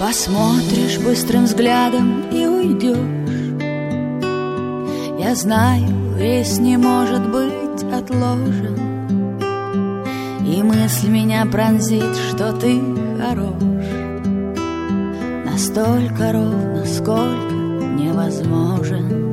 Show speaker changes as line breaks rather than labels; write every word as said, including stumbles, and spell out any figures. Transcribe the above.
Посмотришь быстрым взглядом и уйдешь. Я знаю, рейс не может быть отложен, и мысль меня пронзит, что ты хорош. Настолько ровно, сколько невозможен.